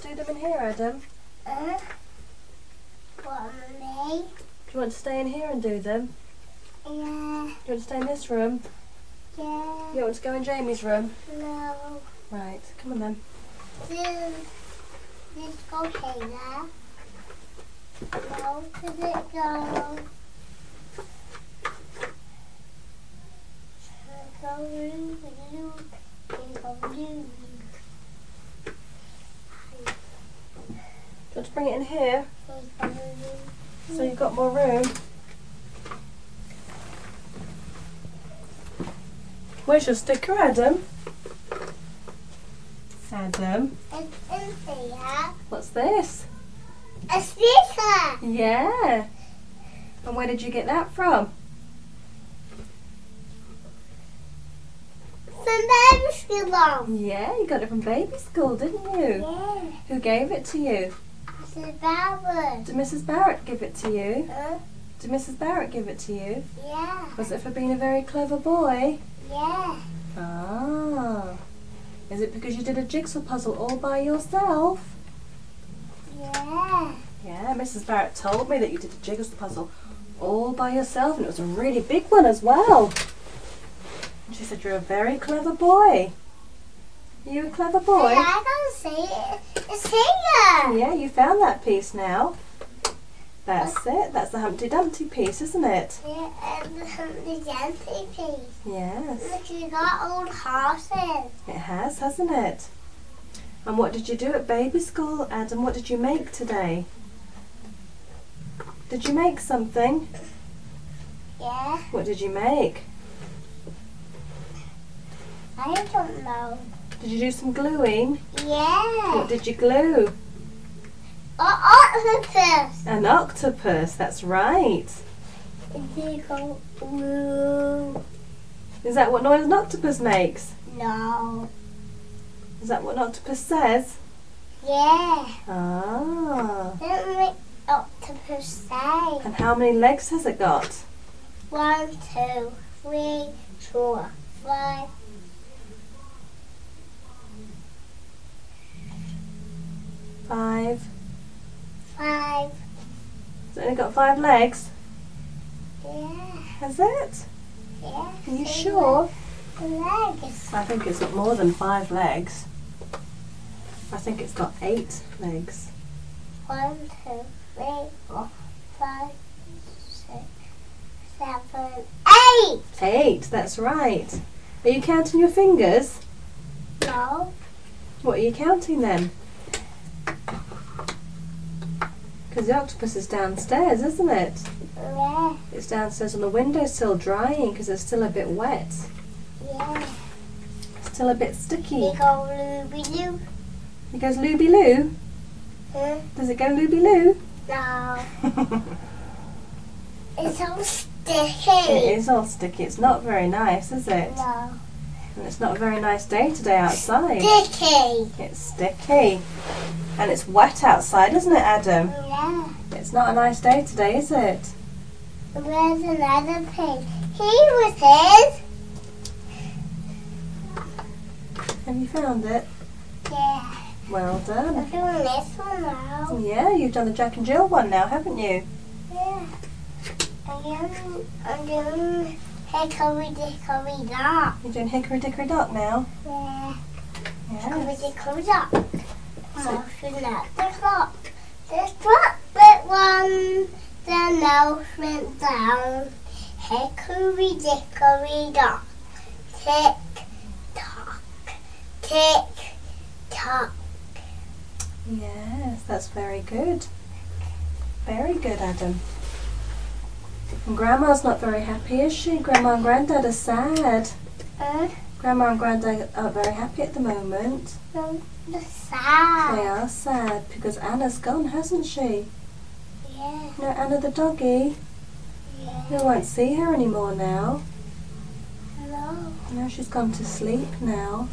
to do them in here, Adam? What, Mummy? Do you want to stay in here and do them? Yeah. Do you want to stay in this room? Yeah. You don't want to go in Jamie's room? No. Right, come on then. This go here. No, does it go? Go blue, blue, go blue. Do you want to bring it in here Go blue. so you've got more room? Where's your sticker, Adam? Adam, It's in here. what's this? A sticker. Yeah. And where did you get that from? From baby school. Yeah, you got it from baby school, didn't you? Yeah. Who gave it to you? It's a ballad. Did Mrs. Barrett give it to you? Huh? Did Mrs. Barrett give it to you? Yeah. Was it for being a very clever boy? Yeah. Ah. Is it because you did a jigsaw puzzle all by yourself? Yeah. Yeah, Mrs. Barrett told me that you did a jigsaw puzzle all by yourself, and it was a really big one as well. And she said you're a very clever boy. Are you a clever boy? Yeah, I don't see it. It's here. Yeah, you found that piece now. That's it. That's the Humpty Dumpty piece, isn't it? Yeah, and the empty piece. Yes. Look, you got old horses. It has, hasn't it? And what did you do at baby school, Adam? What did you make today? Did you make something? Yeah. What did you make? I don't know. Did you do some gluing? Yeah. What did you glue? Octopus. An octopus, that's right. They go blue. Is that what noise an octopus makes? No. Is that what an octopus says? Yeah. Ah. Don't make octopus say. And how many legs has it got? 1, 2, 3, 4, 5. 5. 5. It's only got 5 legs? Yeah. Has it? Yeah. Are you sure? The legs. I think it's got more than 5 legs. I think it's got 8 legs. 1, 2, 3, 4, 5, 6, 7, 8. 8, that's right. Are you counting your fingers? No. What are you counting then? Because the octopus is downstairs, isn't it? Yeah. It's downstairs on the windowsill drying because it's still a bit wet. Yeah. Still a bit sticky. They go looby-loo. It goes looby loo. Huh? Does it go looby loo? No. It's all It sticky. is all sticky. It's not very nice, is it? No. And it's not a very nice day today outside. Sticky. It's sticky. And it's wet outside, isn't it, Adam? Yeah. It's not a nice day today, is it? Where's another pig? He was his. Have you found it? Yeah. Well done. I'm doing this one now. Yeah, you've done the Jack and Jill one now, haven't you? Yeah. I'm doing Hickory Dickory Dock. You're doing Hickory Dickory Dock now? Yeah. Hickory Yes. Dickory Dock. Oh, should not the clock. The clock went one, the nose went down. Hickory Dickory Dock. Tick tock. Tick tock. Yes, that's very good. Very good, Adam. And Grandma's not very happy, is she? Grandma and Grandad are sad. Grandma and Grandad aren't very happy at the moment. The They sad. are sad because Anna's gone, hasn't she? Yeah. You know Anna the doggy? Yeah. You won't see her anymore now. Hello. No, she's gone to sleep now.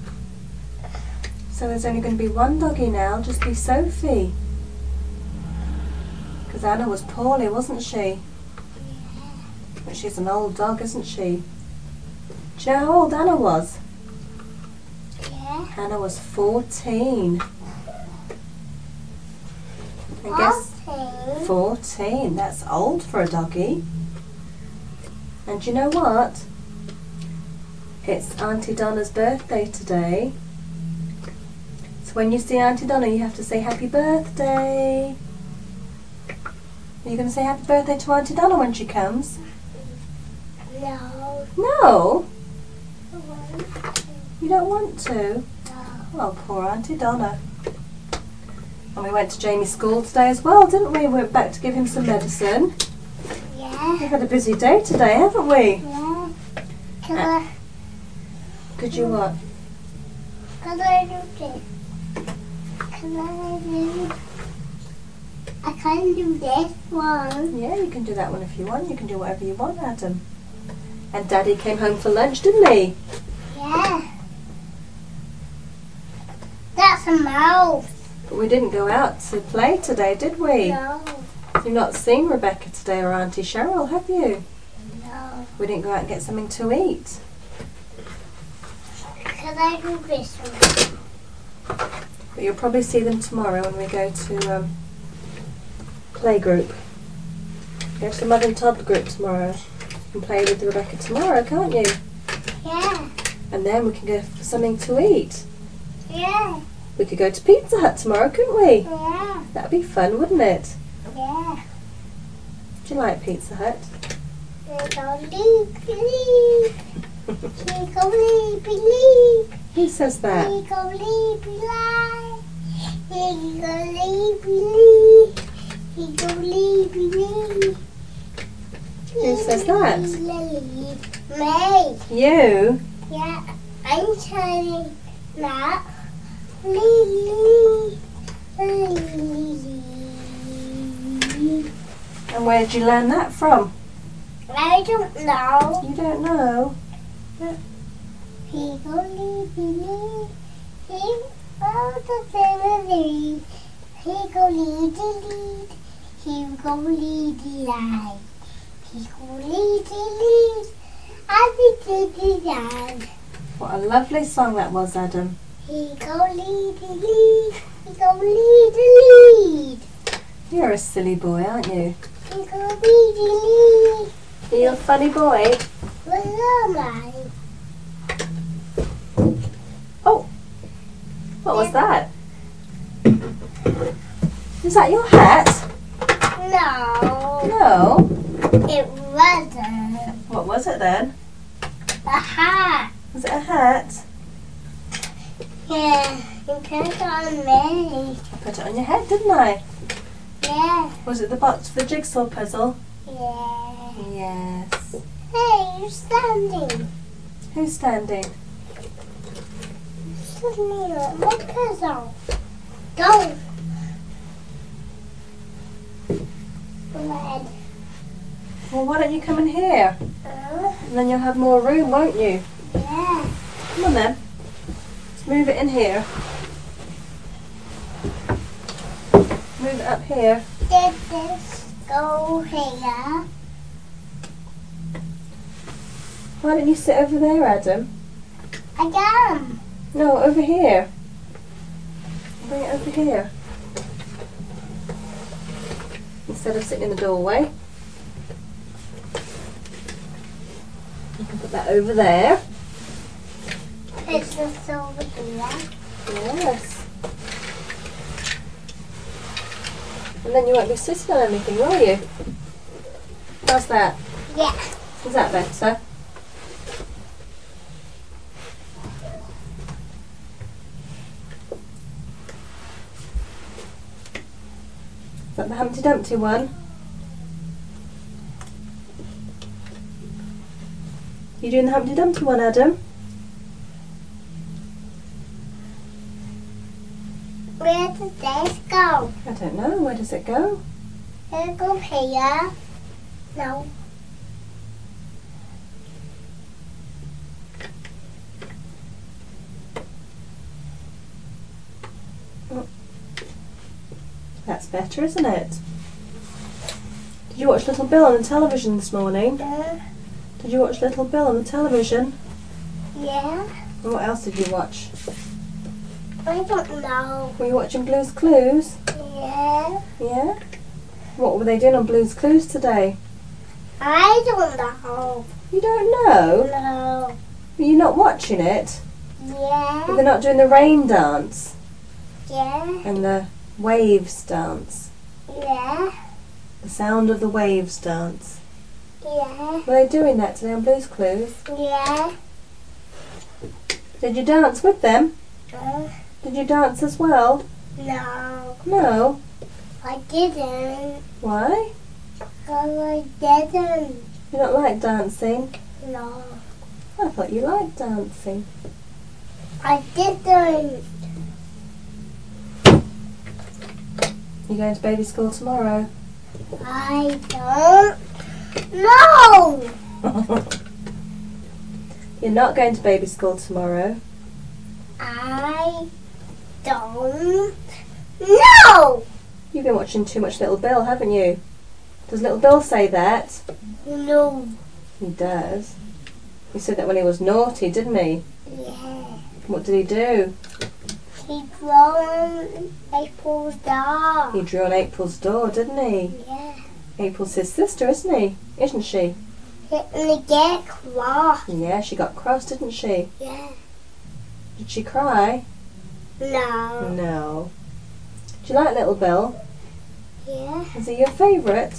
So there's only going to be one doggy now, just be Sophie. Because Anna was poorly, wasn't she? But she's an old dog, isn't she? Do you know how old Anna was? Yeah. Anna was 14. And guess 14. 14. That's old for a doggy. And you know what? It's Auntie Donna's birthday today. So when you see Auntie Donna, you have to say happy birthday. Are you going to say happy birthday to Auntie Donna when she comes? No. No? I want to. You don't want to? No. Oh, poor Auntie Donna. And we went to Jamie's school today as well, didn't we? We went back to give him some medicine. Yeah. We've had a busy day today, haven't we? Yeah. Can Could you what? I do this? Can I do? I can do this one. Yeah, you can do that one if you want. You can do whatever you want, Adam. And Daddy came home for lunch, didn't he? Yeah. That's a mouse. But we didn't go out to play today, did we? No. You've not seen Rebecca today or Auntie Cheryl, have you? No. We didn't go out and get something to eat. Can I do this one? But you'll probably see them tomorrow when we go to playgroup. Go to the Mother and Toddler group tomorrow. You can play with Rebecca tomorrow, can't you? Yeah. And then we can go for something to eat. Yeah. We could go to Pizza Hut tomorrow, couldn't we? Yeah. That'd be fun, wouldn't it? Yeah. Do you like Pizza Hut? Who says that? Who says that? Me. You? Yeah, I'm saying that. Lily. And where did you learn that from? I don't know. You don't know? He go Lily. He go the family. He go lead. He go lead line. He go lead. I think dad. What a lovely song that was, Adam. He go lead. He go lead. You're a silly boy, aren't you? He go lead. Are you a funny boy? Where am I? Oh! What was that? Is that your hat? No. No. It wasn't. What was it then? A hat. Was it a hat? Yeah. You put it on me. I put it on your head, didn't I? Yeah. Was it the box for the jigsaw puzzle? Yeah. Yes. Hey, you're standing. Who's standing? Standing on my puzzle. Don't. Red. Well, why don't you come in here? And then you'll have more room, won't you? Yeah. Come on then. Let's move it in here. Move it up here. Did this go here? Why don't you sit over there, Adam? Again. No, over here. Bring it over here. Instead of sitting in the doorway. You can put that over there. It's just over here. Yes. And then you won't be sitting on anything, will you? How's that? Yeah. Is that better? Is that the Humpty Dumpty one? You doing the Humpty Dumpty one, Adam? Where does this go? I don't know. Where does it go? Does it go here? No. That's better, isn't it? Did you watch Little Bill on the television this morning? Did you watch Little Bill on the television? Yeah. And what else did you watch? I don't know. Were you watching Blue's Clues? Yeah. Yeah? What were they doing on Blue's Clues today? I don't know. You don't know? No. You're not watching it? Yeah. They're not doing the rain dance Yeah. and the waves dance. Yeah. The sound of the waves dance. Yeah. Were they doing that today on Blue's Clues? Yeah. Did you dance with them? Uh, Did you dance as well? no. No. I didn't. Why? I didn't. You don't like dancing? No. I thought you liked dancing. I didn't. You going to baby school tomorrow? I don't know. You're not going to baby school tomorrow. I don't know. You've been watching too much Little Bill, haven't you? Does Little Bill say that? No. He does. He said that when he was naughty, didn't he? Yeah. What did he do? He drew April's dog. He drew on April's door, didn't he? Yeah. April's his sister, isn't he? Isn't she? And they get cross. Yeah, she got cross, didn't she? Yeah. Did she cry? No. No. Do you like Little Bill? Yeah. Is he your favourite?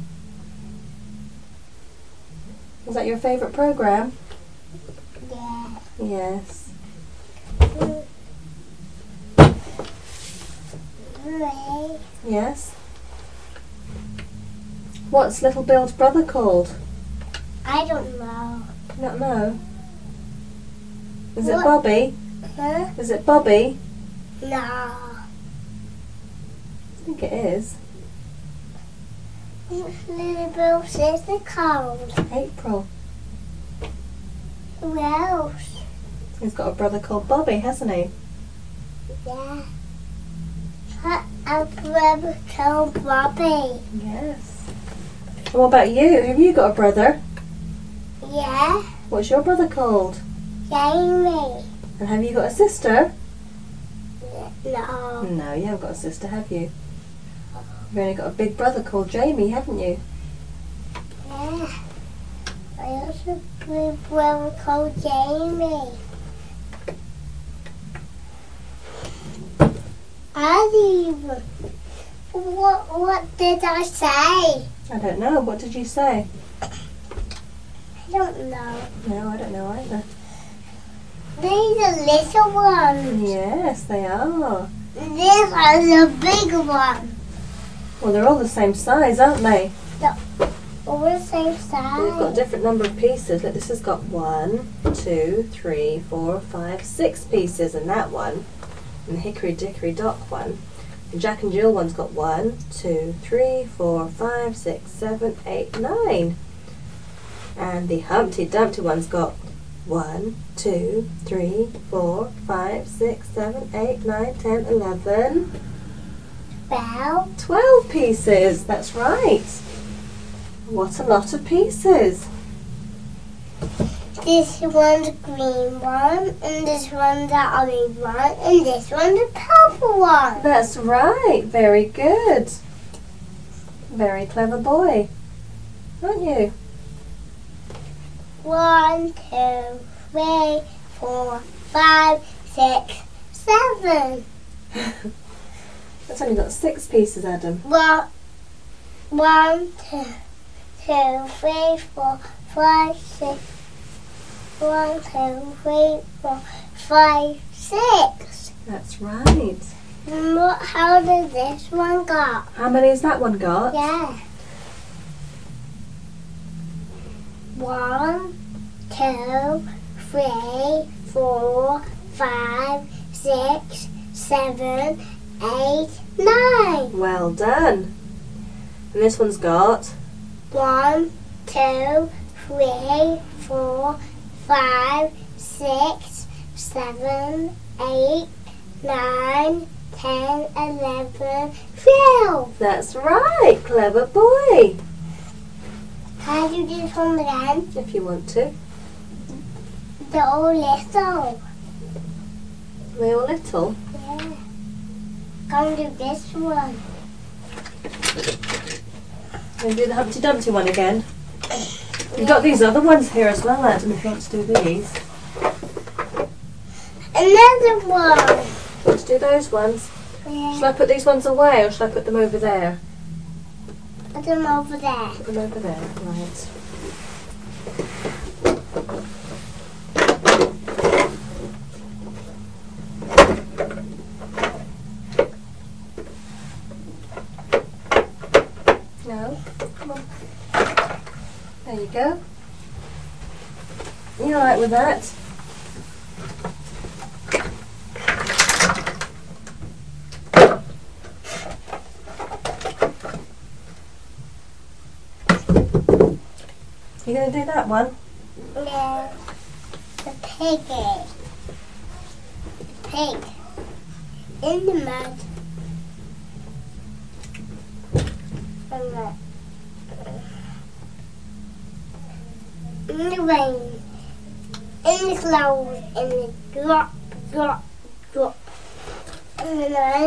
Is that your favourite programme? Yeah. Yes. Hooray. Yes. What's Little Bill's brother called? I don't know. I don't know. Is it What? Bobby? Huh? Is it Bobby? No. I think it is. What's Little Bill's sister called? April. Who else? He's got a brother called Bobby, hasn't he? Yeah. A brother called Bobby. Yes. And what about you? Have you got a brother? Yeah. What's your brother called? Jamie. And have you got a sister? No. No, you haven't got a sister, have you? You've only got a big brother called Jamie, haven't you? Yeah. I also have a brother called Jamie. What did I say? I don't know. What did you say? I don't know. No, I don't know either. These are little ones. Yes, they are. This is a big one. Well, they're all the same size, aren't they? All the same size. They've got a different number of pieces. Look, this has got 1, 2, 3, 4, 5, 6 pieces, and that one, and the Hickory Dickory Dock one. The Jack and Jill one's got 1, 2, 3, 4, 5, 6, 7, 8, 9. And the Humpty Dumpty one's got 1, 2, 3, 4, 5, 6, 7, 8, 9, 10, 11, 12 pieces. That's right. What a lot of pieces. This one's a green one, and this one's an orange one, and this one's a purple one. That's right. Very good. Very clever boy, aren't you? 1, 2, 3, 4, 5, 6, 7. That's only got 6 pieces, Adam. 1, 2, 3, 4, 5, 6. 1, 2, 3, 4, 5, 6. That's right. How did this one go? How many has that one got? Yeah. 1, 2, 3, 4, 5, 6, 7, 8, 9. Well done. And this one's got 1, 2, 3, 4, 5, 6, 7, 8, 9, 10, 11, 12. That's right. Clever boy. How do you do this one again? If you want to. They're all little. They all little. Yeah. Yeah. Go do this one. Going to do the Humpty Dumpty one again? You've got these other ones here as well, Adam, if you want to do these. Another one. Want to do those ones? Yeah. Shall I put these ones away or shall I put them over there? Put them over there. Put them over there, right. No, come on. There you go. You alright with that? You going to do that one? Yeah. The piggy. Pig. In the mud. In the rain. In the clouds. In the drop, drop, drop. And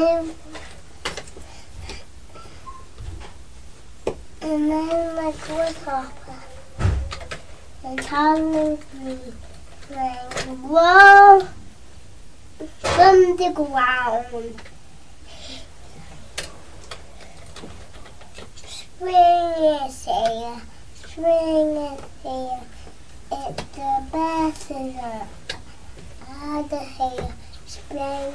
then like grasshopper. And Tyler like whoa from the ground. Spring is here, spring is here. It's the best out of here. Spring.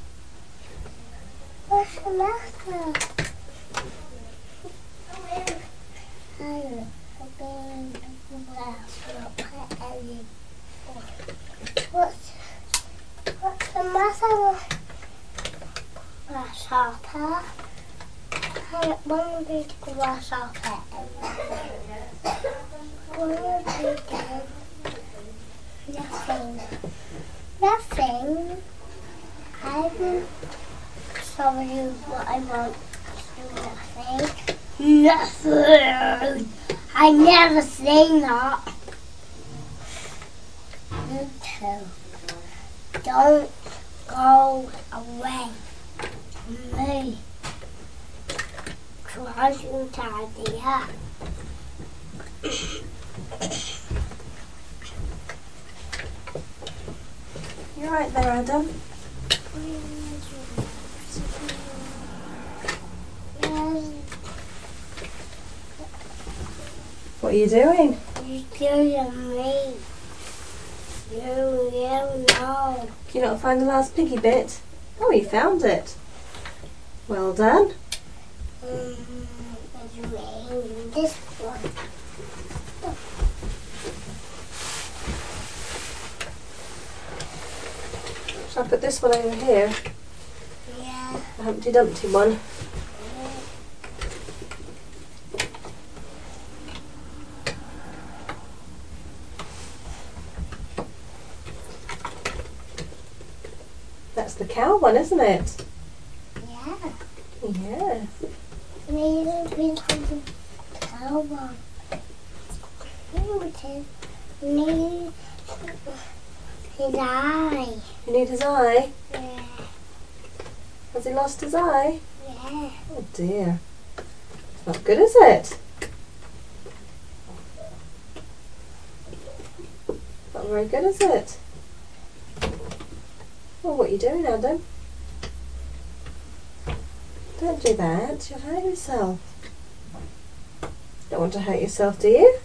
What's the matter? What's the matter? Grasshopper. I want to be the grasshopper. Nothing. Nothing. I will show you what I want. Nothing. Nothing. I never say that. You too. Don't go away from me. Try to tidy up. You're right there, Adam. What are you doing? You're killing me. You know. Can you not find the last piggy bit? Oh, you found it. Well done. This one. Shall I put this one over here? Yeah. The Humpty Dumpty one. That's the cow one, isn't it? Yeah. Yes. Maybe the cow one. Need his eye. You need his eye? Yeah. Has he lost his eye? Yeah. Oh dear. It's not good, is it? Not very good, is it? Well, what are you doing, Adam? Don't do that. You'll hurt yourself. Don't want to hurt yourself, do you?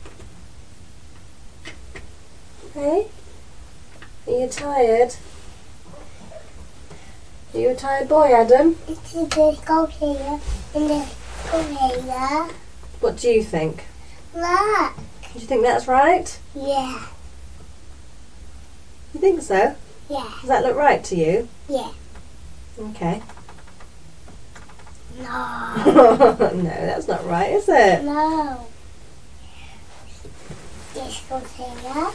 Hey? Are you tired? Are you a tired boy, Adam? It's a go here and this go here. What do you think? Look. Do you think that's right? Yeah. You think so? Yeah. Does that look right to you? Yeah. Okay. No. No, that's not right, is it? No. This goes here.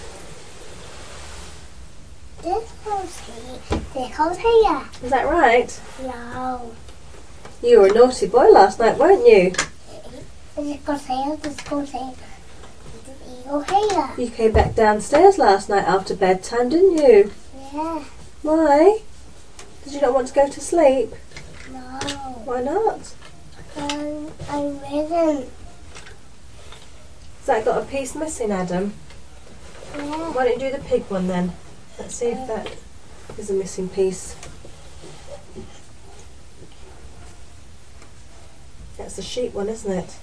This goes here. This goes here. Is that right? No. You were a naughty boy last night, weren't you? This goes here. This goes here. This goes here. You came back downstairs last night after bedtime, didn't you? Yeah. Why? Did you not want to go to sleep? No. Why not? I didn't. Has that got a piece missing, Adam? Yeah. Why don't you do the pig one then? Let's see if that is a missing piece. That's the sheep one, isn't it?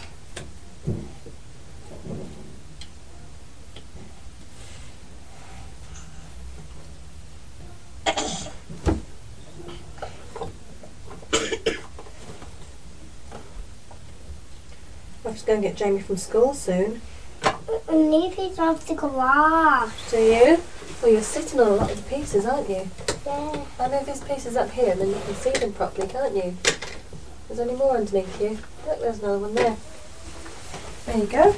I'm just going to get Jamie from school soon. Maybe off the garage. Do you? Well, you're sitting on a lot of the pieces, aren't you? Yeah. I'll move these pieces up here and then you can see them properly, can't you? There's only more underneath you. Look, there's another one there. There you go.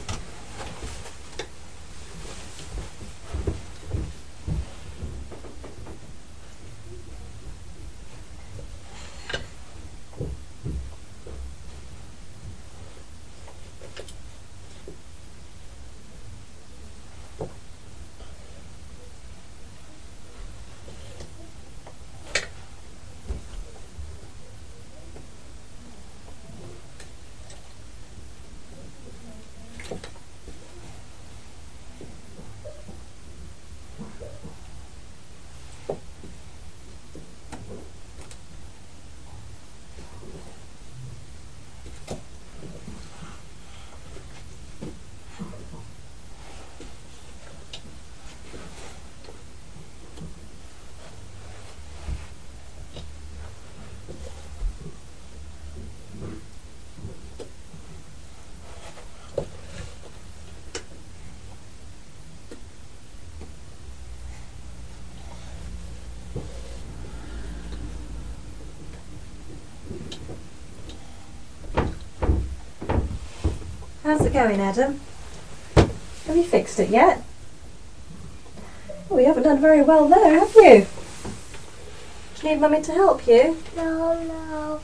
How's it going, Adam? Have you fixed it yet? Oh, you haven't done very well there, have you? Do you need Mummy to help you? No.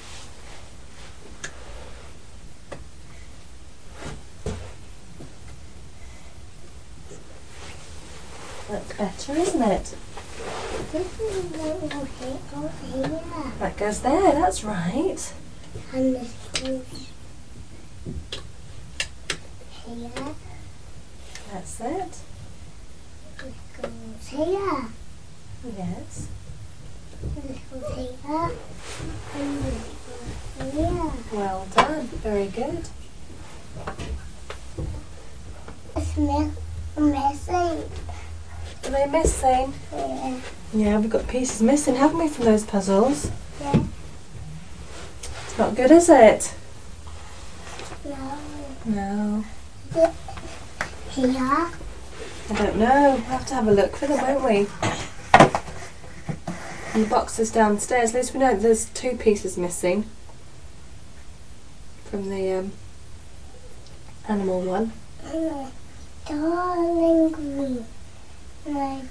That's better, isn't it? This is over here. That goes there, that's right. And this goes here. That's it. This goes here. Yes. This goes here. And this goes here. Well done. Very good. It's missing. Are they missing? Yeah. Yeah, we've got pieces missing, haven't we, from those puzzles? Yeah. It's not good, is it? No. No. Here. I don't know. We'll have to have a look for them, won't we? And the box is downstairs. At least we know that there's 2 pieces missing from the animal one. Darling green. Like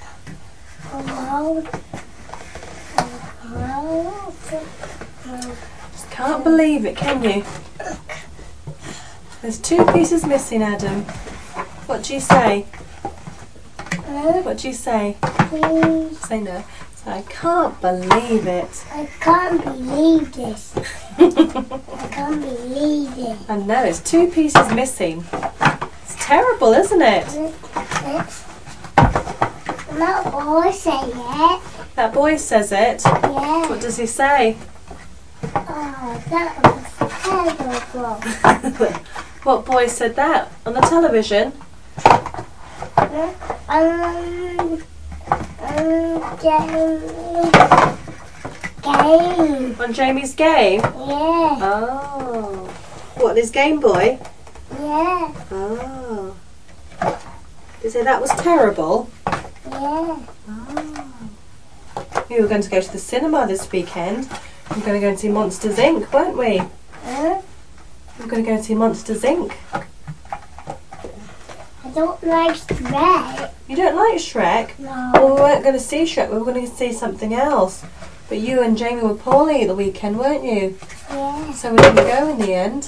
Just can't believe it, can you? There's 2 pieces missing, Adam. What do you say? What do you say? Please. Say no. So I can't believe it. I can't believe this. I can't believe it. I know, it's 2 pieces missing. It's terrible, isn't it? That boy say it. That boy says it. Yeah. What does he say? Oh, that was terrible. What boy said that? On the television? Game. On Jamie's game? Yeah. Oh. What, his Game Boy? Yeah. Oh. Did you say that was terrible? Yeah. Oh. We were going to go to the cinema this weekend. We were going to go and see Monsters Inc., weren't we? Huh? We were going to go and see Monsters Inc. I don't like Shrek. You don't like Shrek? No. Well, we weren't going to see Shrek, we were going to see something else. But you and Jamie were poorly the weekend, weren't you? Yeah. So we didn't go in the end.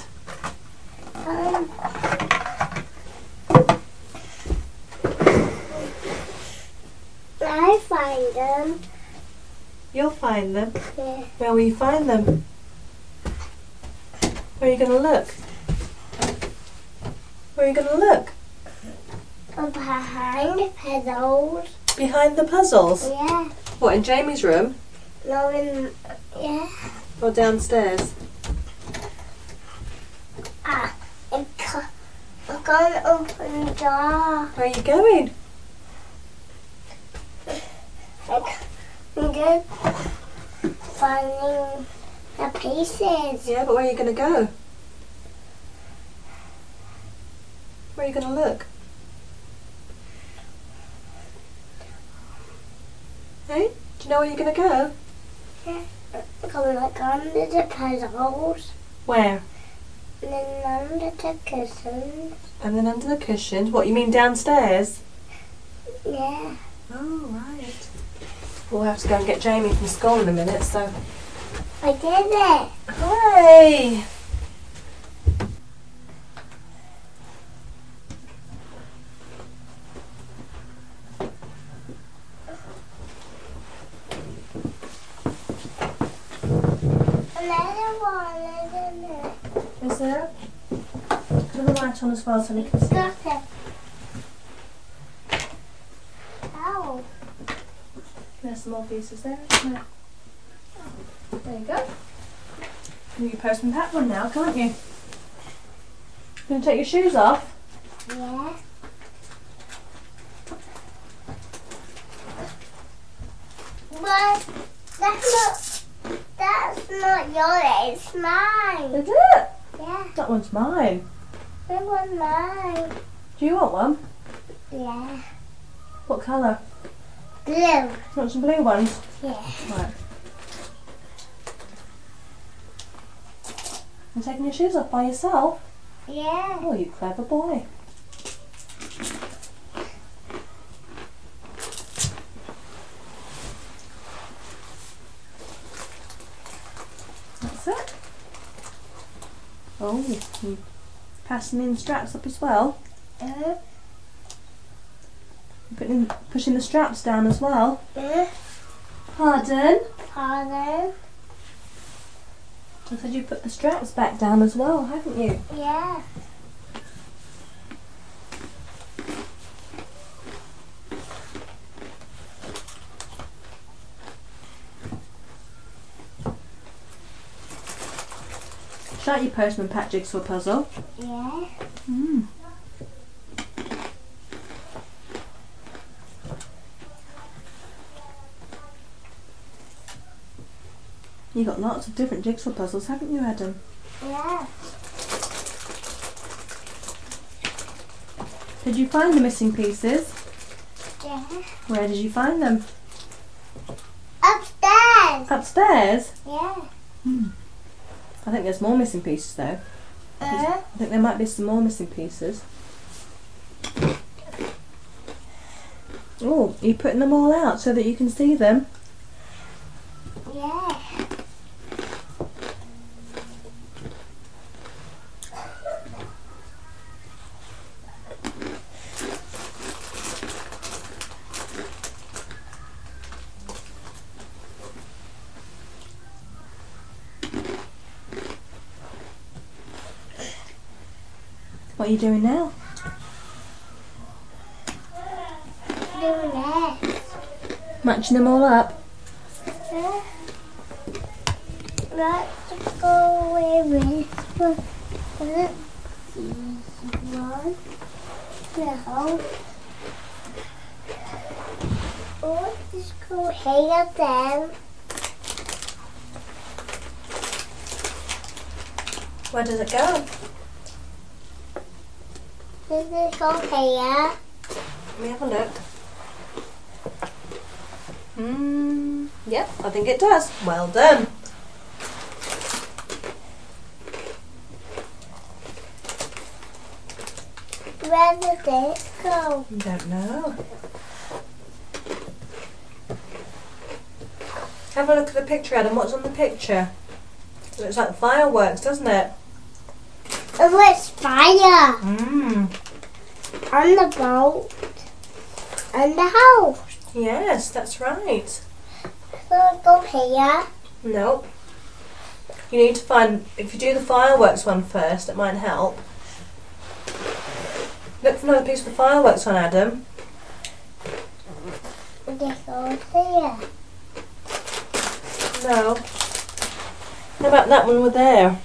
I find them. You'll find them. Yeah. Where will you find them? Where are you going to look? Where are you going to look? Behind the puzzles. Behind the puzzles? Yeah. What, in Jamie's room? No, yeah. Or downstairs? I'm going to open the door. Where are you going? I'm good. Finding the pieces. Yeah, but where are you going to go? Where are you going to look? Hey? Do you know where you're going to go? Yeah. I'm going to look under the puzzles. Where? And then under the cushions. And then under the cushions. What, you mean downstairs? Yeah. Oh, right. We'll have to go and get Jamie from school in a minute, so... I did it. Hooray! Another one, isn't it? Is there? Put the light on as well so we can see. Got it. Ow. There's some more pieces there, isn't there? There you go. You can postman that one now, can't you? Gonna take your shoes off? Yeah. But that's not yours, it's mine. Is it? Yeah, That one's mine. that was mine. Do you want one? Yeah. What colour? Blue. You want some blue ones? Yeah. Right. You taking your shoes off by yourself? Yeah. Oh, you clever boy. That's it. Oh, you passing in straps up as well. Pushing the straps down as well. Pardon? Pardon? I said you put the straps back down as well, haven't you? Yeah. Shan't you Postman Pat jigsaw puzzle? Yeah. Mm. You got lots of different jigsaw puzzles, haven't you, Adam? Yeah. Did you find the missing pieces? Yeah. Where did you find them? Upstairs. Upstairs? Yeah. I think there's more missing pieces though. I think there might be some more missing pieces. Oh, are you putting them all out so that you can see them? Yeah. What are you doing now? Doing this. Matching them all up? Let's go with this one. One. No. Oh, let's go here then. Where does it go? Let's go here. Let me have a look. Yep, I think it does. Well done. Where did this go? I don't know. Have a look at the picture, Adam. What's on the picture? It looks like fireworks, doesn't it? Oh, it's fire. On the boat. And the house. Yes, that's right. So go here. No. You need to find, if you do the fireworks one first, it might help. Look for another piece of the fireworks one, Adam. This goes here. No. How about that one over there?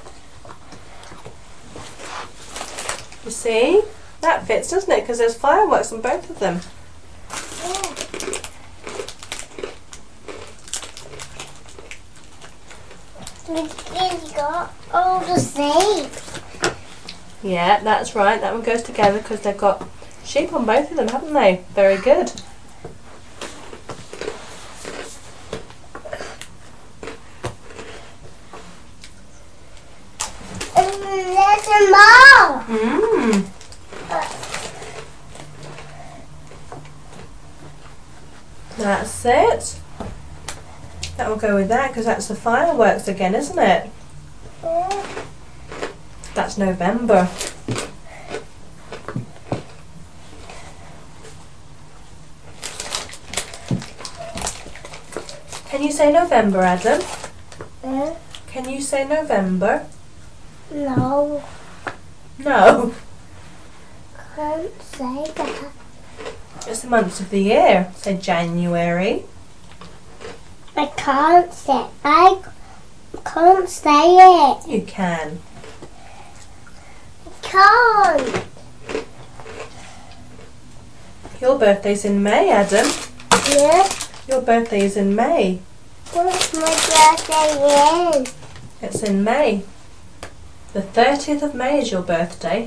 You see? That fits, doesn't it? Because there's fireworks on both of them. It's got all the shapes. Yeah, that's right. That one goes together because they've got sheep on both of them, haven't they? Very good. There's a more. Mmm. That's it. That will go with that because that's the fireworks again, isn't it? That's November. Can you say November, Adam? Can you say November? No, No. can't say that. It's the months of the year. Say January. I can't say it. You can. Can't. Your birthday's in May, Adam. Yeah. Your birthday is in May. What's my birthday in? It's in May. The 30th of May is your birthday.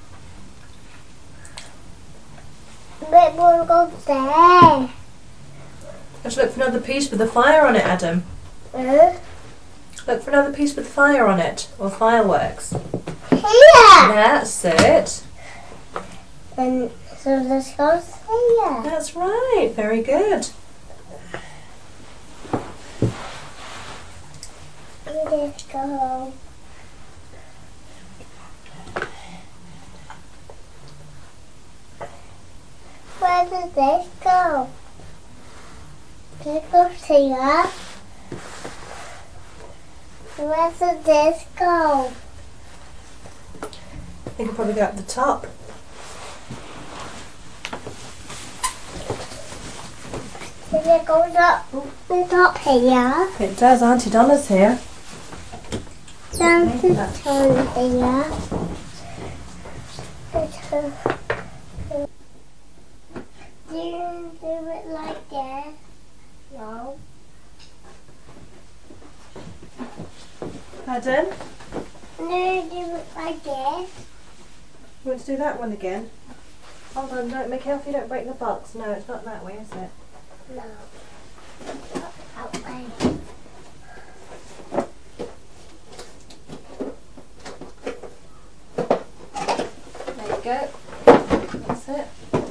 But we'll go there. Let's look for another piece with a fire on it, Adam. Look for another piece with fire on it, or fireworks. Here. That's it. And so this goes here. That's right. Very good. Let's go. Where does this go? This goes here. Where does this go? I think it'll probably go up the top. Does it go up the top here? It does. Auntie Donna's here. Down to the top here. Do you do it like that? No. Pardon? No, do it like this. You want to do that one again? Hold on, don't make careful you don't break the box. No, it's not that way, is it? No. That way. There you go. That's it.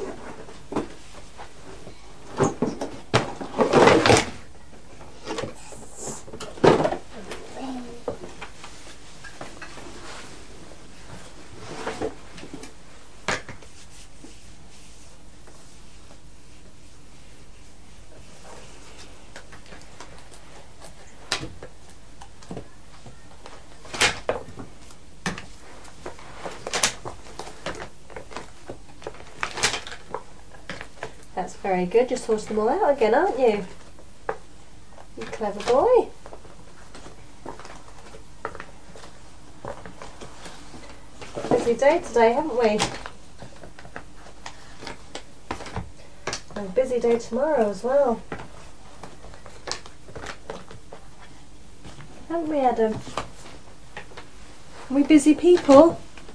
That's very good. You're sorting them all out again, aren't you? You clever boy. Busy day today, haven't we? And a busy day tomorrow as well. Haven't we, Adam? Are we busy people?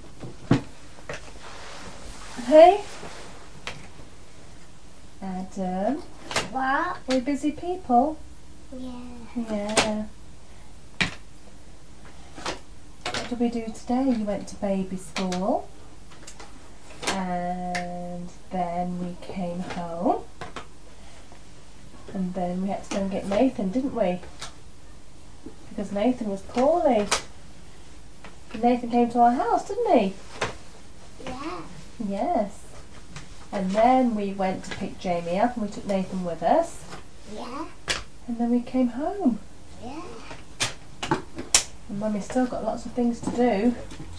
Hey? Adam? What? Are we busy people? Yeah. Yeah. What did we do today? You went to baby school. And then we came home. And then we had to go and get Nathan, didn't we? Because Nathan was poorly. Nathan came to our house, didn't he? Yeah. Yes. And then we went to pick Jamie up and we took Nathan with us. Yeah. And then we came home. Yeah. And Mummy's still got lots of things to do.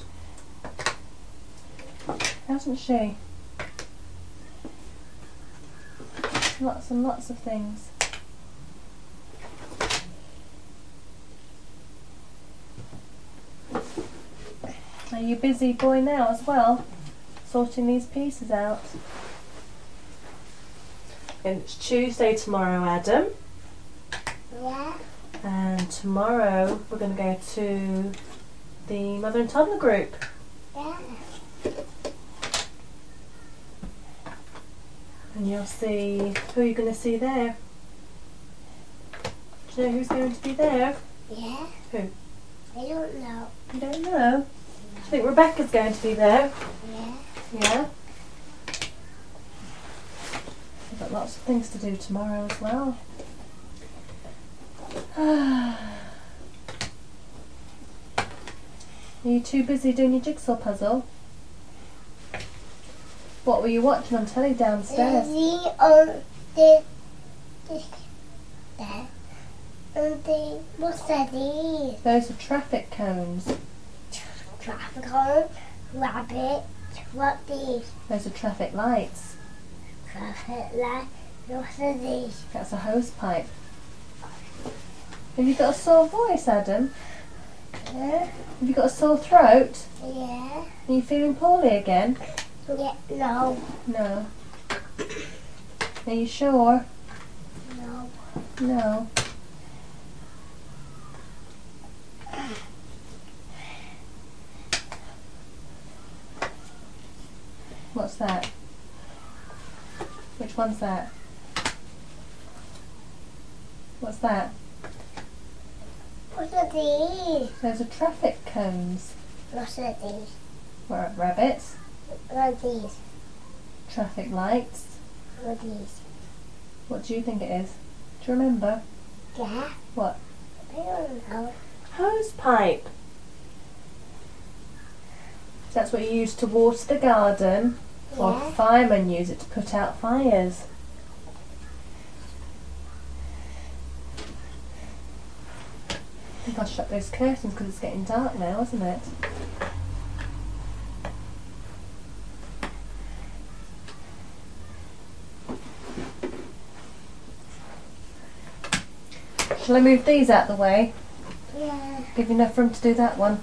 Hasn't she? Lots and lots of things. Are you busy boy now as well? Sorting these pieces out? And it's Tuesday tomorrow, Adam. Yeah. And tomorrow we're going to go to the mother and toddler group. Yeah. And you'll see, who are you going to see there? Do you know who's going to be there? Yeah. Who? I don't know. You don't know? Do you think Rebecca's going to be there? Yeah. Yeah? We've got lots of things to do tomorrow as well. Are you too busy doing your jigsaw puzzle? What were you watching on telly downstairs? What's that? Those are traffic cones. Traffic cone, rabbit, what these? Those are traffic lights. Traffic light, what's these? That's a hose pipe. Have you got a sore voice, Adam? Huh? Have you got a sore throat? Yeah. Are you feeling poorly again? Yeah, no. No. Are you sure? No. No. What's that? Which one's that? What's that? What's these? Those are traffic cones. What's these? Rabbits. What are these? Traffic lights. What are these? What do you think it is? Do you remember? Yeah. What? I don't know. Hose pipe. That's what you use to water the garden, or Yeah. firemen use it to put out fires. I think I'll shut those curtains because it's getting dark now, isn't it? Shall I move these out the way? Yeah. Give you enough room to do that one.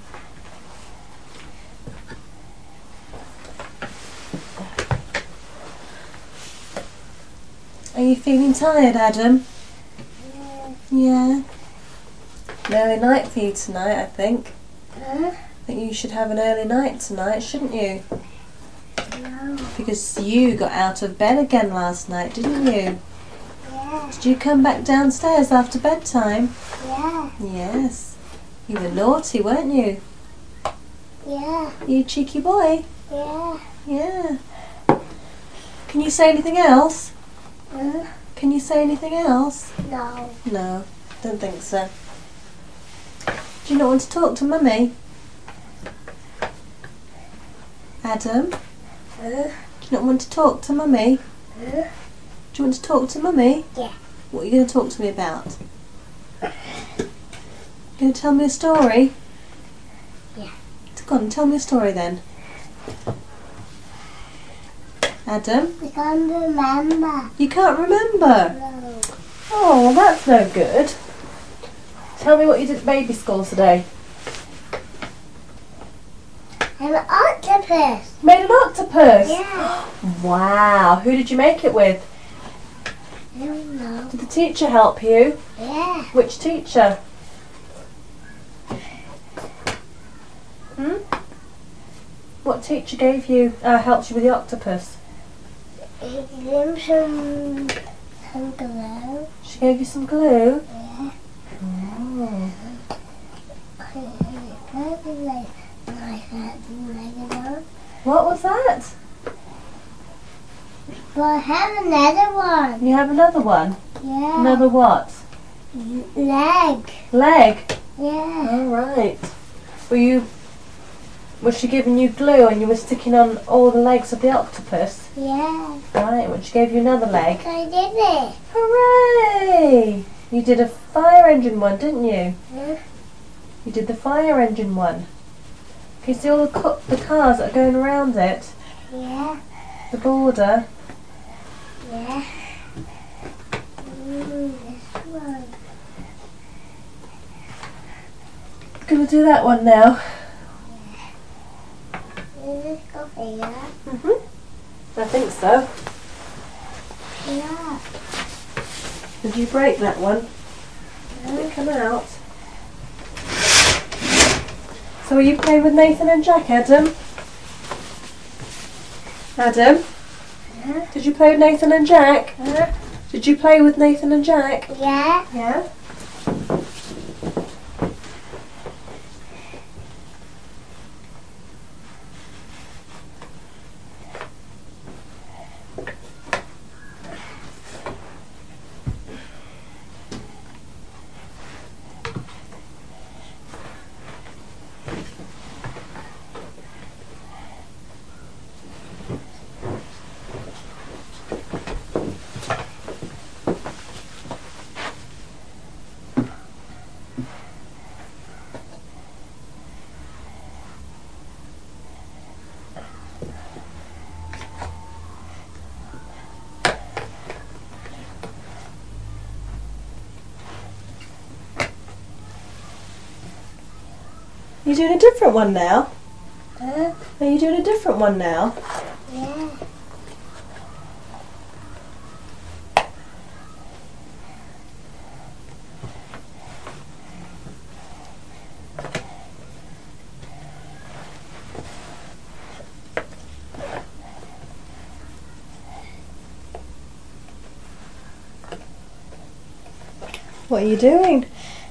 Are you feeling tired, Adam? Yeah. Yeah. An early night for you tonight, I think. Huh? I think you should have an early night tonight, shouldn't you? No. Because you got out of bed again last night, didn't you? Yeah. Did you come back downstairs after bedtime? Yeah. Yes. You were naughty, weren't you? Yeah. You cheeky boy. Yeah. Yeah. Can you say anything else? Huh? Can you say anything else? No. No, don't think so. Do you not want to talk to Mummy? Adam? Huh? Do you not want to talk to Mummy? Huh? Do you want to talk to Mummy? Yeah. What are you going to talk to me about? Going to tell me a story? Yeah. Go on, tell me a story then. Adam? I can't remember. You can't remember? No. Oh, well, that's no good. Tell me what you did at baby school today. I'm an octopus. Made an octopus? Yeah. Wow, who did you make it with? I don't know. Did the teacher help you? Yeah. Which teacher? What teacher gave you, helped you with the octopus? He gave some glue. She gave you some glue? Yeah. Oh. What was that? Well, I have another one. You have another one? Yeah. Another what? Leg. Leg? Yeah. Alright. Was she giving you glue and you were sticking on all the legs of the octopus? Yeah. Right, when she gave you another leg. I did it. Hooray! You did a fire engine one, didn't you? Yeah. You did the fire engine one. Can you see all the cars that are going around it? Yeah. The border? Yeah. This one. Gonna do that one now. Is this go here? I think so. Yeah. Did you break that one? No. Did it come out? So are you playing with Nathan and Jack, Adam? Adam? Huh? Did you play with Nathan and Jack? Huh? Did you play with Nathan and Jack? Yeah. Yeah. You're doing a different one now? Huh? Are you doing a different one now? Yeah. What are you doing?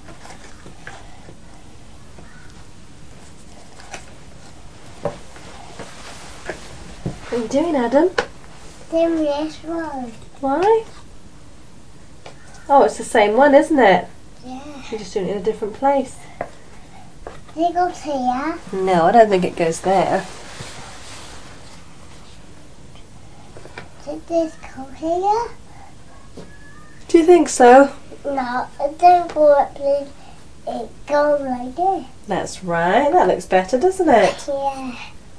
What are you doing, Adam? Then this one. Why? Oh, it's the same one, isn't it? Yeah. You're just doing it in a different place. It goes here. No, I don't think it goes there. Did this go here? Do you think so? No, it didn't go up there. It goes like this. That's right. That looks better, doesn't it? Yeah.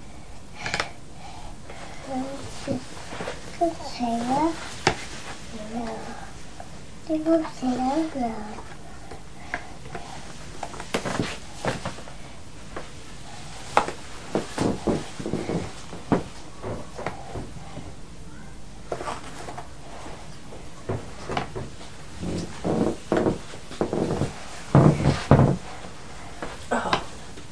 Goes here. No. It goes here. No. Oh.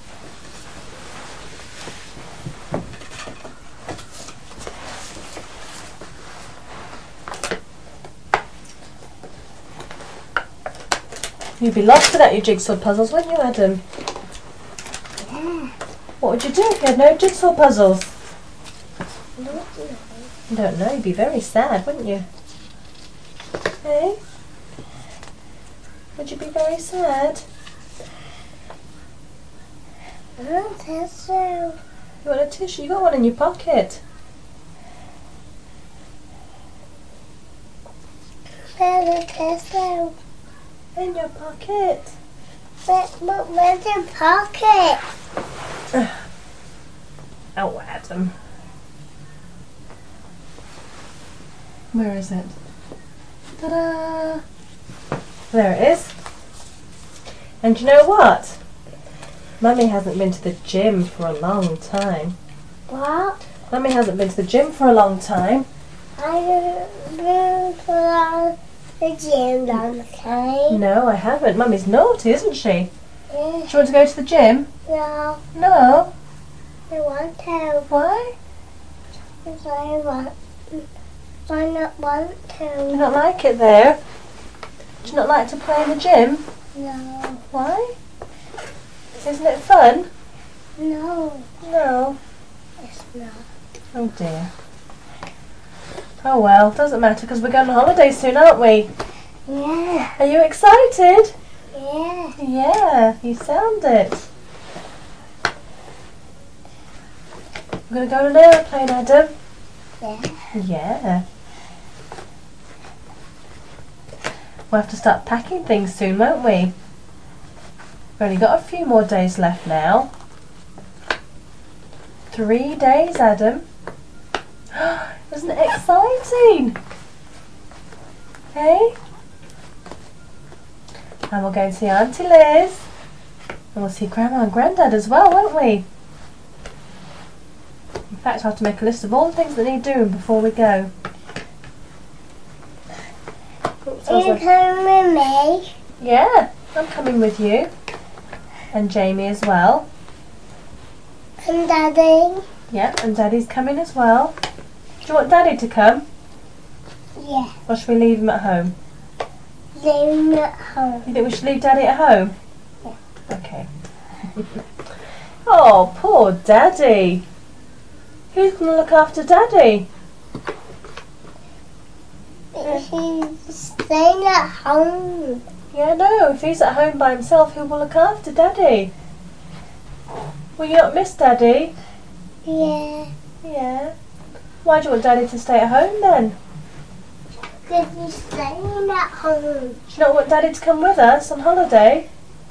You'd be lost without your jigsaw puzzles, wouldn't you, Adam? Yeah. What would you do if you had no jigsaw puzzles? No. I don't know, you'd be very sad, wouldn't you? Hey? Would you be very sad? I don't think so. You want a tissue? You got one in your pocket. Where's the tissue? In your pocket. Where's your pocket? Oh, Adam. Where is it? Ta-da! There it is. And you know what? Mummy hasn't been to the gym for a long time. What? Mummy hasn't been to the gym for a long time. I didn't put the gym down, okay? No, I haven't. Mummy's naughty, isn't she? Yeah. Do you want to go to the gym? No, No. I want to. Why? Because I not want Do you to. not like it there? Do you not like to play in the gym? No. Why? Isn't it fun? No, No. it's not. Oh dear. Oh well, doesn't matter because we're going on holiday soon, aren't we? Yeah. Are you excited? Yeah. Yeah, you sound it. We're going to go on an aeroplane, Adam. Yeah. Yeah. We'll have to start packing things soon, won't we? We've only got a few more days left now. 3 days, Adam. Isn't it exciting? Hey? And we'll go and see Auntie Liz. And we'll see Grandma and Grandad as well, won't we? In fact, I'll have to make a list of all the things that need doing before we go. Oops, Are you coming with me? Yeah, I'm coming with you. And Jamie as well. And Daddy? Yeah, and Daddy's coming as well. Do you want Daddy to come? Yeah. Or should we leave him at home? Leave him at home. You think we should leave Daddy at home? Yeah. Okay. Oh, poor Daddy. Who's going to look after Daddy? He's staying at home. Yeah, no. If he's at home by himself, who will look after Daddy? Will you not miss Daddy? Yeah. Yeah. Why do you want Daddy to stay at home then? Because he's staying at home. Do you not want Daddy to come with us on holiday?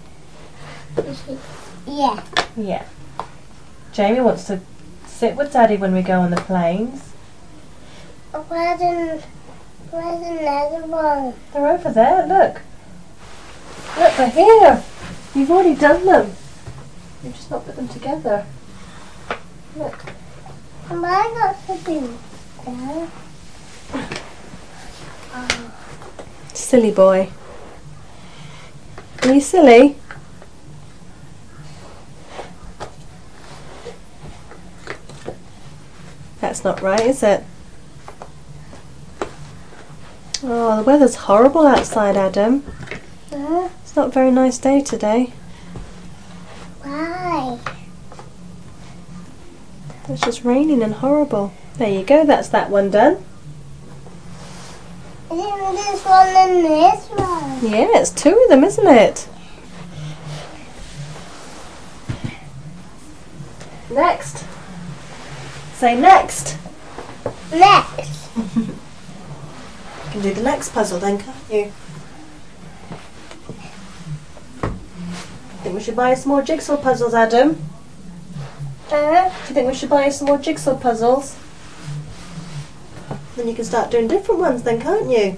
Yeah. Yeah. Jamie wants to sit with Daddy when we go on the planes. Where's another one? They're over there, look. Look, they're here. You've already done them. You've just not put them together. Look. Am I got to do that? Silly boy. Are you silly? That's not right, is it? Oh, the weather's horrible outside, Adam. It's not a very nice day today. Why? It's just raining and horrible. There you go, that's that one done. Isn't this one and this one? Yeah, it's 2 of them, isn't it? Next. Say next. Next. You can do the next puzzle then, can't you? Think we should buy some more jigsaw puzzles, Adam? Do you think we should buy some more jigsaw puzzles? Then you can start doing different ones then, can't you?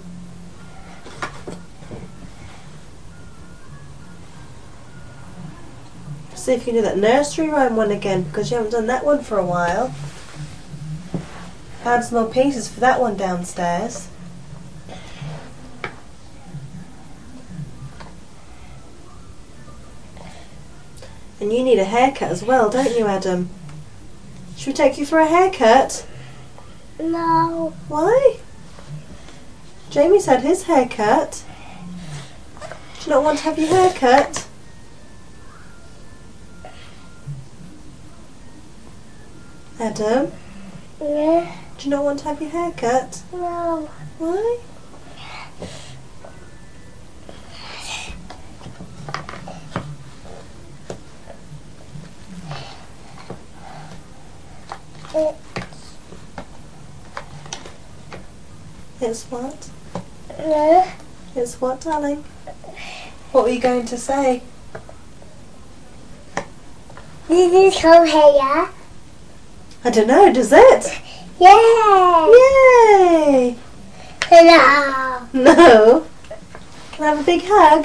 See if you can do that nursery rhyme one again, because you haven't done that one for a while. Found some more pieces for that one downstairs. And you need a haircut as well, don't you, Adam? Should we take you for a haircut? No. Why? Jamie's had his haircut. Do you not want to have your haircut? Adam? Yeah. Do you not want to have your haircut? No. Why? It's what? Yeah. It's what, darling? What were you going to say? Did you come here? I don't know, does it? Yeah. Yay! No. No. Can I have a big hug?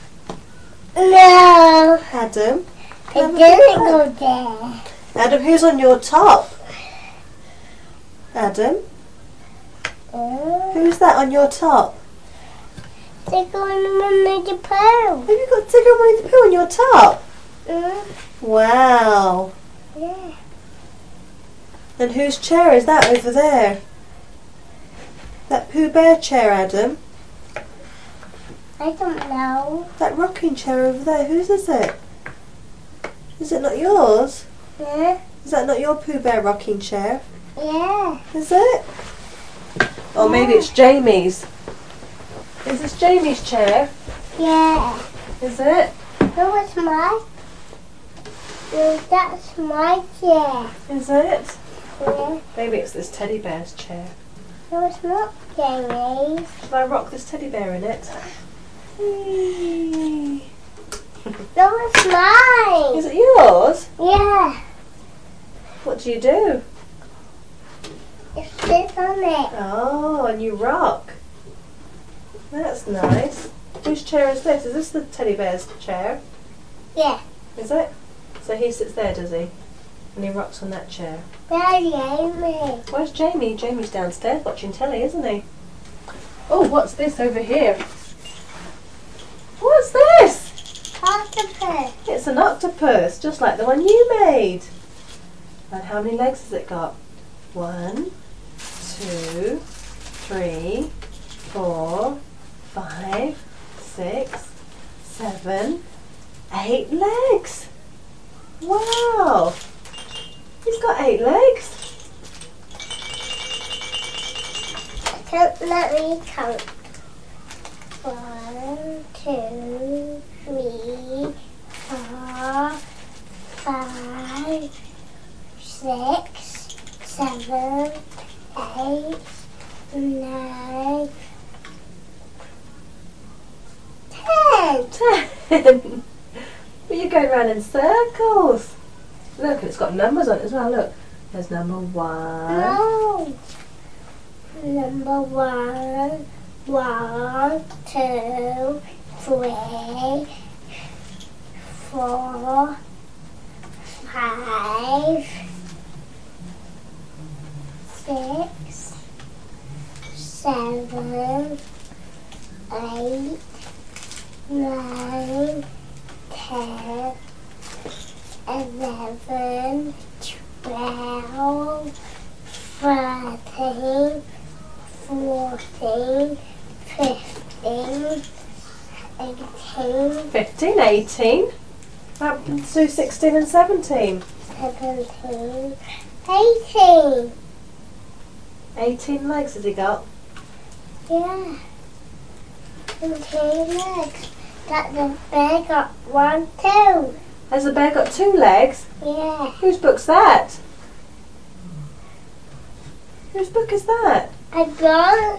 No. Adam? I Can I have a big didn't hug? go there. Adam, who's on your top? Adam? Who's that on your top? They're going to make a poo. Have you got Tigger and Winnie the Pooh on your top? Wow. Yeah. And whose chair is that over there? That Pooh Bear chair, Adam? I don't know. That rocking chair over there, whose is it? Is it not yours? Yeah. Is that not your Pooh Bear rocking chair? Yeah. Is it? Or maybe it's Jamie's. Is this Jamie's chair? Yeah. Is it? No, it's mine. No, that's my chair. Is it? Yeah. Maybe it's this teddy bear's chair. No, it's not Jamie's. Shall I rock this teddy bear in it? Whee. No, it's mine. Is it yours? Yeah. What do you do? It sits on it. Oh, and you rock. That's nice. Whose chair is this? Is this the teddy bear's chair? Yeah. Is it? So he sits there, does he? And he rocks on that chair. Where's Jamie? Where's Jamie? Jamie's downstairs watching telly, isn't he? Oh, what's this over here? What's this? Octopus. It's an octopus, just like the one you made. And how many legs has it got? 1, 2, 3, 4, 5, 6, 7, 8 legs. Wow! He's got 8 legs. Don't let me count. 1, 2, 3, 4, 5, 6, 7, 8, 9, 10. 10. But you're going round in circles. Look, and it's got numbers on it as well. Look, there's number 1. No. Number 1, 1, 2, 3, 4, 5, 6, 7, 8, 9, 10, 11, 12, 13, 14, 15, 18, 15, 18. What happened to 16 and 17? 17, 18. 18 legs has he got? Yeah. 18 legs. That the bear got 1, 2. Has the bear got 2 legs? Yeah. Whose book's that? Whose book is that? I brought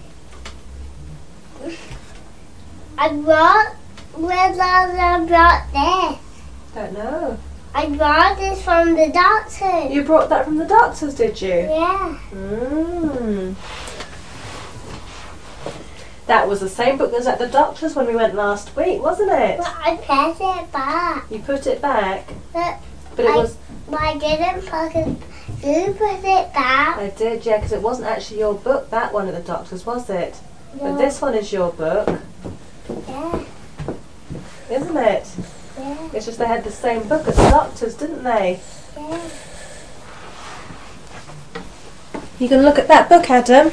where I brought this. Don't know. I brought this from the doctor. You brought that from the doctor's, did you? Yeah. That was the same book that was at the doctor's when we went last week, wasn't it? But I pressed it back. You put it back, But but I didn't put it. You put it back. I did, yeah, because it wasn't actually your book, that one at the doctor's, was it? No. But this one is your book, Yeah. isn't it? Yeah. It's just they had the same book at the doctor's, didn't they? Yeah. You can look at that book, Adam.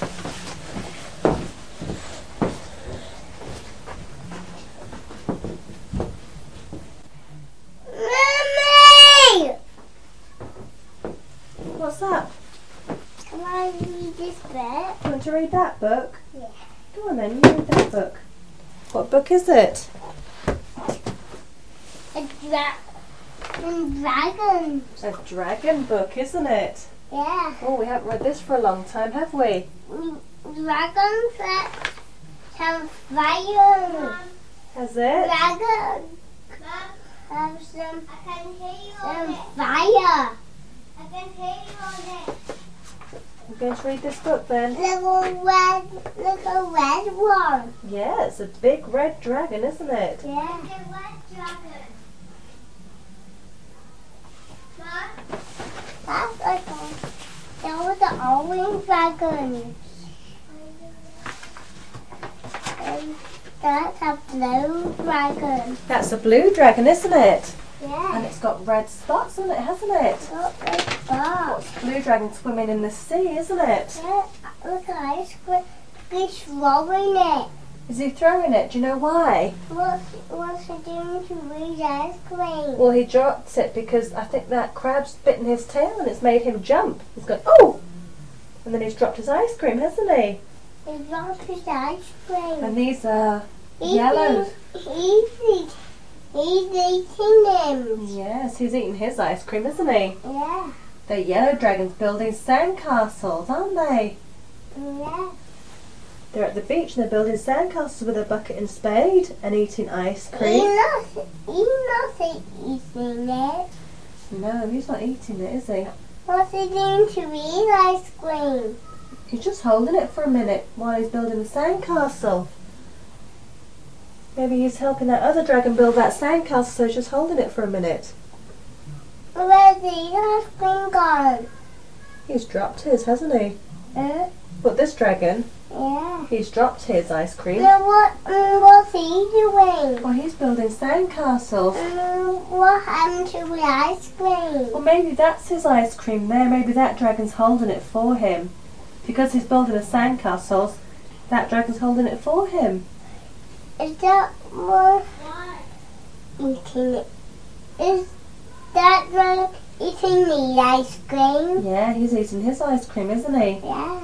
Mummy! What's that? Can I read this book? You want to read that book? Yeah. Go on then, you read that book. What book is it? A dragon. A dragon book, isn't it? Yeah. Oh, we haven't read this for a long time, have we? Dragons that have fire. Has it? Dragon. Have some fire. I can hear you on it. I'm going to read this book then. Little red one. Yeah, it's a big red dragon, isn't it? Yeah. It's a red dragon. That's like that was the orange dragon. And that's a blue dragon. That's a blue dragon, isn't it? Yeah. And it's got red spots on it, hasn't it? Look at that. What's blue dragon swimming in the sea, isn't it? Yeah, look at ice cream. He's throwing it. Is he throwing it? Do you know why? What's he doing to read ice cream? Well, he dropped it because I think that crab's bitten his tail and it's made him jump. He's gone, oh! And then he's dropped his ice cream, hasn't he? He dropped his ice cream. And these are yellow. He's eating them. Yes, he's eating his ice cream, isn't he? Yeah. The yellow dragon's building sandcastles, aren't they? Yeah. They're at the beach and they're building sandcastles with a bucket and spade and eating ice cream. He's not eating it. No, he's not eating it, is he? What's he doing to eat ice cream? He's just holding it for a minute while he's building a sandcastle. Maybe he's helping that other dragon build that sandcastle, so he's just holding it for a minute. Where's the ice cream gone? He's dropped his, hasn't he? Huh? But this dragon, Yeah. he's dropped his ice cream. Now what's he doing? Well, he's building sandcastles. What happened to the ice cream? Well, maybe that's his ice cream there. Maybe that dragon's holding it for him. Because he's building a sandcastle, that dragon's holding it for him. Is that what eating it? Is that one eating the ice cream? Yeah, he's eating his ice cream, isn't he? Yeah.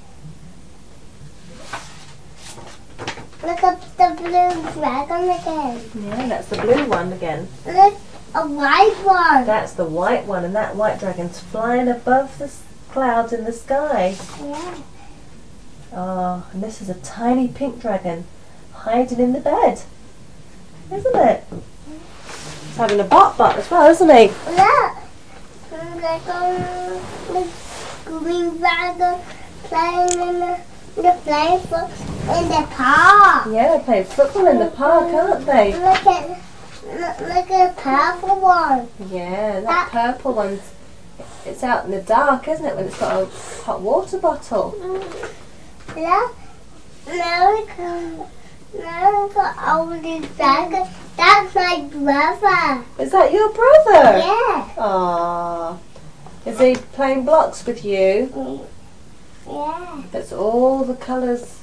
Look up the blue dragon again. Yeah, that's the blue one again. Look, a white one. That's the white one, and that white dragon's flying above the clouds in the sky. Yeah. Oh, and this is a tiny pink dragon hiding in the bed, isn't it? He's having a bot as well, isn't he? Look. Like the green dragon playing in the playing football in the park. Yeah, they're playing football in the park, aren't they? Look at the purple one. Yeah, that purple one's, it's out in the dark, isn't it, when it's got a hot water bottle? Look. Now we got over the dragon. That's my brother. Is that your brother? Yeah. Aww. Is he playing blocks with you? Yeah. That's all the colours,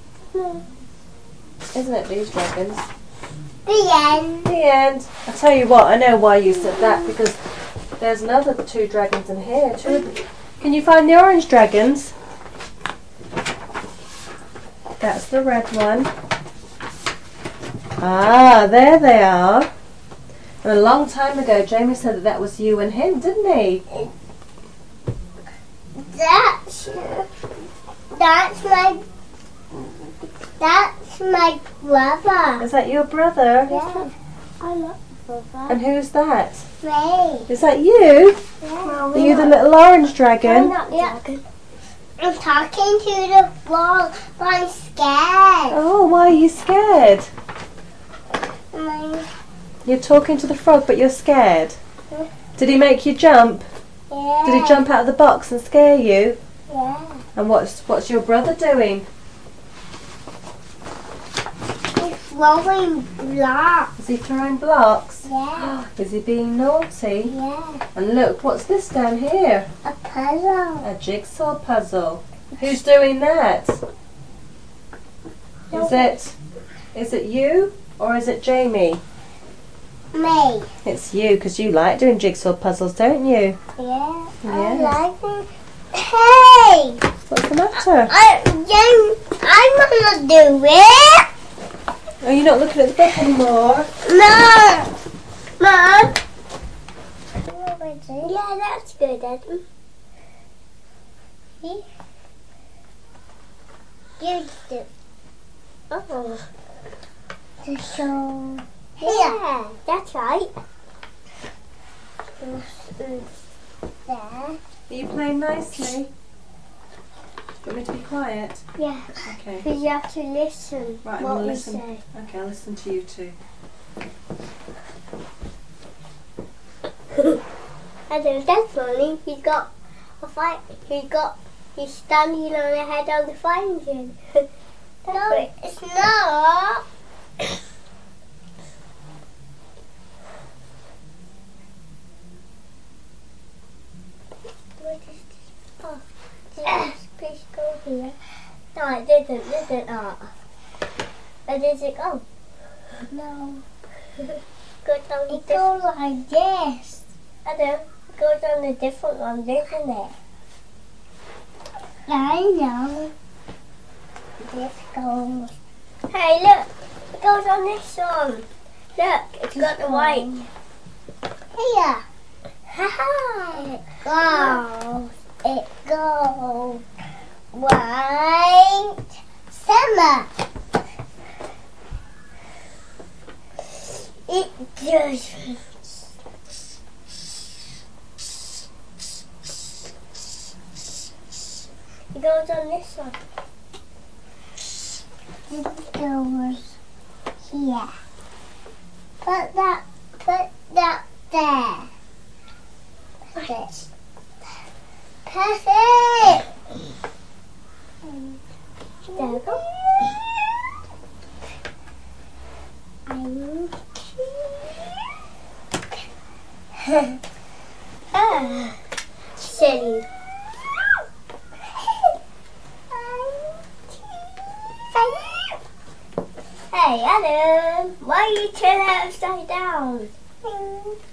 isn't it, these dragons? The end. The end. I tell you what, I know why you said that, because there's another two dragons in here. Can you find the orange dragons? That's the red one. Ah, there they are. And a long time ago, Jamie said that was you and him, didn't he? That's my brother. Is that your brother? Yeah. I love brother. And who's that? Me. Is that you? Yeah. Are you the little orange dragon? Yeah. I'm talking to the frog, but I'm scared. Oh, why are you scared? My, You're talking to the frog, but you're scared. Did he make you jump? yeah. Did he jump out of the box and scare you? Yeah. And what's your brother doing? He's throwing blocks. Is he throwing blocks? Yeah. Is he being naughty? Yeah. And look, what's this down here? A puzzle. A jigsaw puzzle. Who's doing that? Is it you or is it Jamie? Me. It's you, because you like doing jigsaw puzzles, don't you? Yeah. Yeah. I like it. Hey! What's the matter? I'm gonna do it. Are you not looking at the book anymore? No. Mom. Yeah, that's good, Adam. You do. Oh. To show. Yeah, that's right. There. Are you playing nicely? Do you want me to be quiet? Yeah. Okay. Because you have to listen. Right, I'm what going to we listen. say. Okay, I'll listen to you too. Adam, that's funny. He's got a fight. He's standing on the head of the fire engine. No, it's not. What is this? Oh, did this fish go here? No, it didn't. Did it not? Where did it go? No. It goes like this. Adam, it goes on the different ones, isn't it? I know. This goes. Hey, look! It goes on this one. Look, it's got the white. Here. Ha ha! It goes. white summer. It just it goes on this one. It goes here. Put that there. Perfect. Perfect. There we go. Silly. Hey Adam, why are you turning upside down?